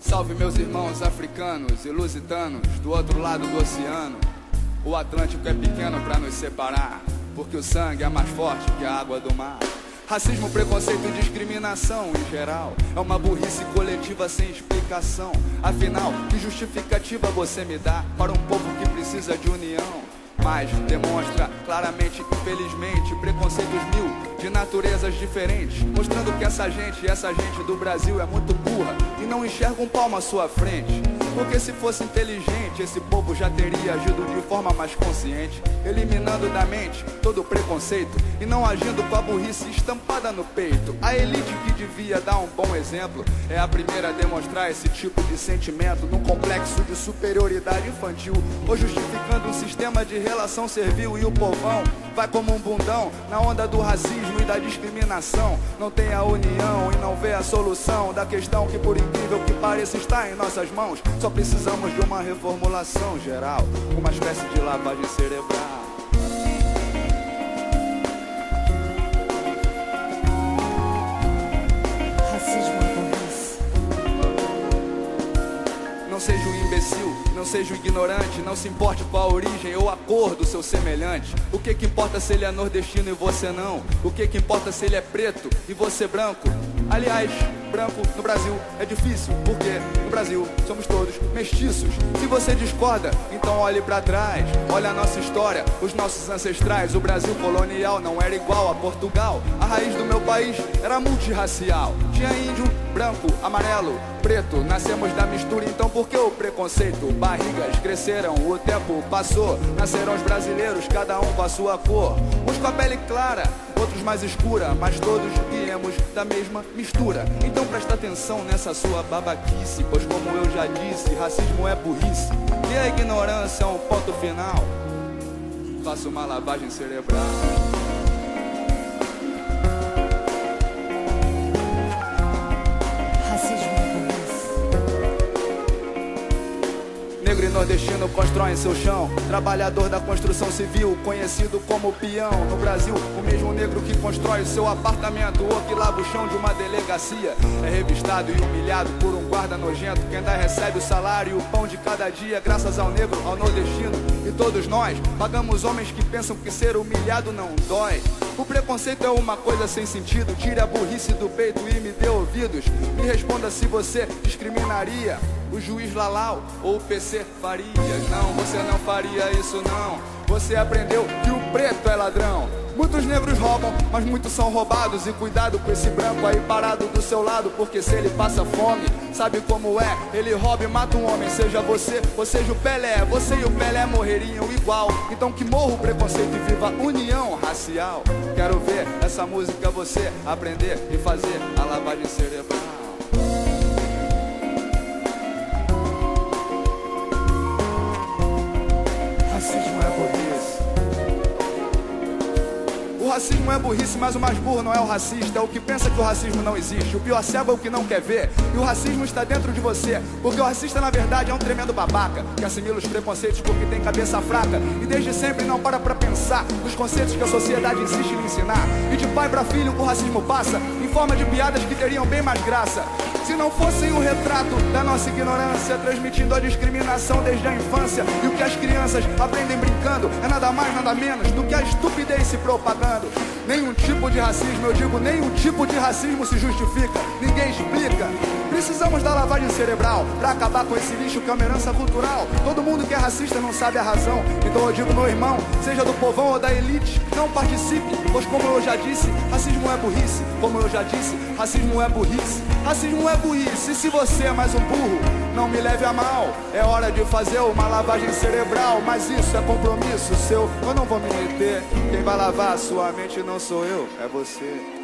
Salve meus irmãos africanos e lusitanos do outro lado do oceano. O Atlântico é pequeno pra nos separar, porque o sangue é mais forte que a água do mar. Racismo, preconceito e discriminação em geral é uma burrice coletiva sem explicação. Afinal, que justificativa você me dá para um povo que precisa de união? Mas demonstra claramente, infelizmente, preconceitos mil de naturezas diferentes, mostrando que essa gente do Brasil é muito burra e não enxerga um palmo à sua frente. Porque se fosse inteligente, esse povo já teria agido de forma mais consciente, eliminando da mente todo o preconceito e não agindo com a burrice estampada no peito. A elite que devia dar um bom exemplo é a primeira a demonstrar esse tipo de sentimento num complexo de superioridade infantil, ou justificando um sistema de relação servil, e o povão vai como um bundão na onda do racismo e da discriminação. Não tem a união e não vê a solução da questão que, por incrível que pareça, está em nossas mãos. Só precisamos de uma reformulação geral, uma espécie de lavagem cerebral. Não seja um imbecil, não seja um ignorante, não se importe com a origem ou a cor do seu semelhante. O que importa se ele é nordestino e você não? O que importa se ele é preto e você branco? Aliás, branco no Brasil é difícil, porque no Brasil somos todos mestiços. Se você discorda, então olhe pra trás, olha a nossa história, os nossos ancestrais. O Brasil colonial não era igual a Portugal. A raiz do meu país era multirracial. Tinha índio, branco, amarelo, preto. Nascemos da mistura, então por que o preconceito? Barrigas cresceram, o tempo passou. Nasceram os brasileiros, cada um com a sua cor. Uns com a pele clara, outros mais escura, mas todos viemos da mesma mistura. Então presta atenção nessa sua babaquice, pois como eu já disse, racismo é burrice e a ignorância é um ponto final. Faça uma lavagem cerebral. Negro e nordestino constroem seu chão, trabalhador da construção civil, conhecido como peão. No Brasil, o mesmo negro que constrói o seu apartamento ou que lava o chão de uma delegacia é revistado e humilhado por um guarda nojento que ainda recebe o salário e o pão de cada dia graças ao negro, ao nordestino. E todos nós pagamos homens que pensam que ser humilhado não dói. O preconceito é uma coisa sem sentido. Tire a burrice do peito e me dê ouvidos. Me responda se você discriminaria o juiz Lalau ou o PC Farias. Não, você não faria isso não. Você aprendeu que o preto é ladrão. Muitos negros roubam, mas muitos são roubados. E cuidado com esse branco aí parado do seu lado, porque se ele passa fome, sabe como é? Ele rouba e mata um homem, seja você ou seja o Pelé. Você e o Pelé morreriam igual. Então que morra o preconceito e viva a união racial. Quero ver essa música você aprender e fazer a lavagem cerebral. O racismo é burrice, mas o mais burro não é o racista. É o que pensa que o racismo não existe. O pior cego é o que não quer ver. E o racismo está dentro de você, porque o racista na verdade é um tremendo babaca que assimila os preconceitos porque tem cabeça fraca e desde sempre não para pra pensar nos conceitos que a sociedade insiste em ensinar. E de pai pra filho o racismo passa em forma de piadas que teriam bem mais graça se não fossem um retrato da nossa ignorância, transmitindo a discriminação desde a infância. E o que as crianças aprendem brincando é nada mais, nada menos do que a estupidez se propagando. Nenhum tipo de racismo, eu digo, nenhum tipo de racismo se justifica, ninguém explica. Precisamos da lavagem cerebral pra acabar com esse lixo que é uma herança cultural. Todo mundo que é racista não sabe a razão. Então eu digo, meu irmão, seja do povão ou da elite, não participe, pois como eu já disse, racismo é burrice. Como eu já disse, racismo é burrice. Racismo é burrice, e se você é mais um burro, não me leve a mal. É hora de fazer uma lavagem cerebral, mas isso é compromisso seu, eu não vou me meter. Quem vai lavar a sua mente não sou eu, é você.